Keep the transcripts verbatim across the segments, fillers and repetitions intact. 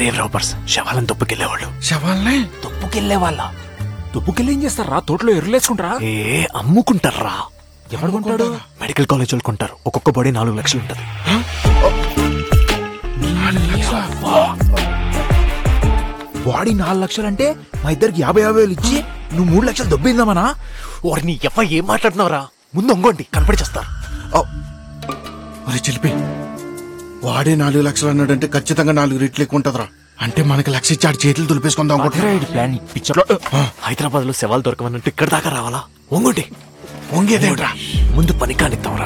Grave robbers, శవాలను తొప్పుకెళ్లేవాళ్ళు. శవాలనే తొప్పుకెళ్లే వాళ్ళ. తుప్పుకెళ్ళి ఏం చేస్తారా? తోటలో ఎర్రలేసుకుంటారా? ఏ అమ్ముకుంటారా? ఎవరు కొంటాడు? మెడికల్ కాలేజ్ వాళ్ళు కొంటారు. ఒక్కొక్క బాడీ నాలుగు లక్షలు ఉంటది. బాడీ నాలుగు లక్షలు అంటే మా ఇద్దరికి యాభై యాభై వేలు ఇచ్చి నువ్వు మూడు లక్షలు దొబ్బిందామనా? వారిని ఎవ ఏం మాట్లాడుతున్నారా? ముందు ఒంగోండి, కనపడి చేస్తారు. అరే చిలిపి, వాడే నాలుగు లక్షలు అన్నాడంటే ఖచ్చితంగా నాలుగు రెట్లు ఎక్కువ ఉంటదిరా. అంటే మనకి లక్ష ఇచ్చి ఆడి చేతులు దులిపేసుకుందాం. ప్లాన్ హైదరాబాద్ లో శవాలు దొరకమన్నట్టు ఇక్కడ దాకా రావాలా? ఒంగోండి. వంగేదేంట్రా? ముందు పని కానిద్దాంరా.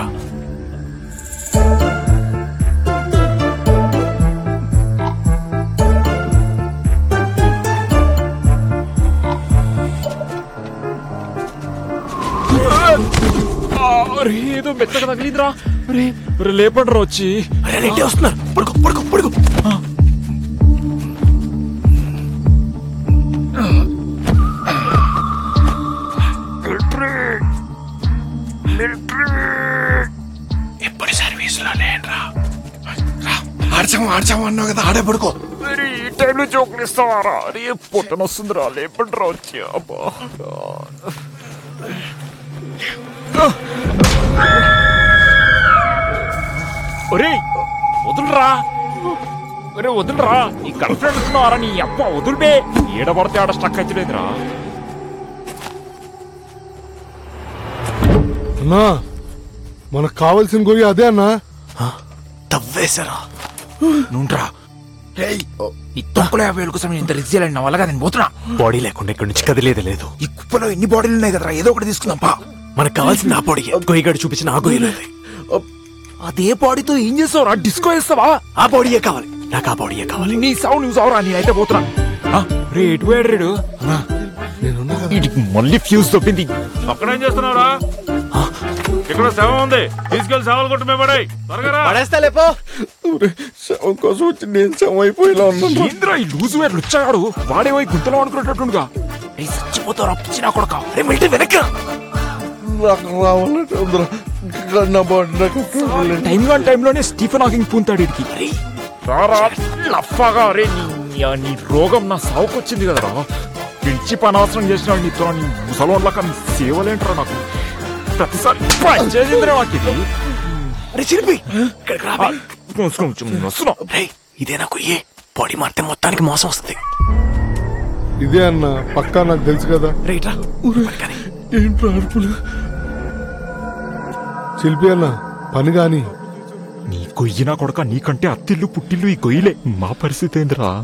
ఏదో మెత్తగా తగిలిందిరా. లేపండ్రా వచ్చి. వస్తున్నారు. పడుకో పడుకో పడుకో. ఎప్పుడు సర్వీస్ లో లేనరా. ఆడ్చాము ఆడ్చాము అన్నావు కదా, ఆడే పడుకో. ఈ టైంలో జోకులు ఇస్తావారా? అరే పొట్టన వస్తుందిరా. లేపండ్రా వచ్చి. అబ్బా ఒరే వదులురా. ఒరే వదులురా. నీ గర్ల్ ఫ్రెండ్ వస్తున్నారా? నీ అబ్బ వదులుబే. ఏడబడితే ఆడ స్టక్ అవుతులేదురా. అన్నా మనకు కావాల్సిన గొయ్యి అదే అన్నా. తవ్వేశారా? నుండ్రా. ఈ తొక్కలో యాభై వేల కోసం ఇంత రిస్క్ చేయాలని నా వల్ల నేను పోతున్నా. బాడీ లేకుండా ఇక్కడి నుంచి కదిలేదే లేదు. ఈ కుప్పలో ఎన్ని బాడీలు ఉన్నాయి కదరా, ఏదో ఒకటి తీసుకుందాం పా. మనకు కావాల్సింది ఆ బాడీ. గొయ్యగాడు చూపించిన ఆ గొయ్యలో అదే బాడీతో ఏం చేస్తావురా? డిస్కో వేస్తావా? ఆ బాడీయే కావాలి నాకు. ఆ బాడీయే కావాలి. నీ సావు నువ్వు సావురా. నేనైతే పోతున్నా. రేటు వేడు రేడు మళ్ళీ ఫ్యూజ్ తప్పింది. అక్కడేం చేస్తున్నావురా? ఇక్కడ శవం ఉంది, తీసుకెళ్లి శవాలు కొట్టు మేము పడాయి. పడేస్తా లేపో. శవం కోసం వచ్చి నేను శవం అయిపోయేలా ఉన్నా. ఏంద్రా ఈ లూజు వేరు వచ్చాడు. వాడేమో గుంతలో అనుకునేటట్టుండగా. చచ్చిపోతావు పిచ్చినా కొడక. మిలిటరీ వెనక్కి టైం కాని టైంలోనే స్టీఫెన్ హాకింగ్ పూంతాడు ఇడికి. లఫాగా. అరే నీ రోగం నా సావుకొచ్చింది కదరా. పిలిచి పనవసరం చేసినాడు నీతో. నీ ముసలోన్లక నీ సేవలేంటరా నాకు. ప్రతిసారి చేసిందిరా నాకు ఇది. అరే చిరిపి ఇదే నాకు ఏ బాడీ మారితే మొత్తానికి మోసం వస్తుంది. ఇదే అన్న పక్కా నాకు తెలుసు కదా. రైట్రా. శిల్పి అన్న పని గాని. నీ గొయ్యినా కొడక. నీకంటే అత్తిల్లు పుట్టిల్లు ఈ గొయ్యిలే. మా పరిస్థితి ఏందిరా?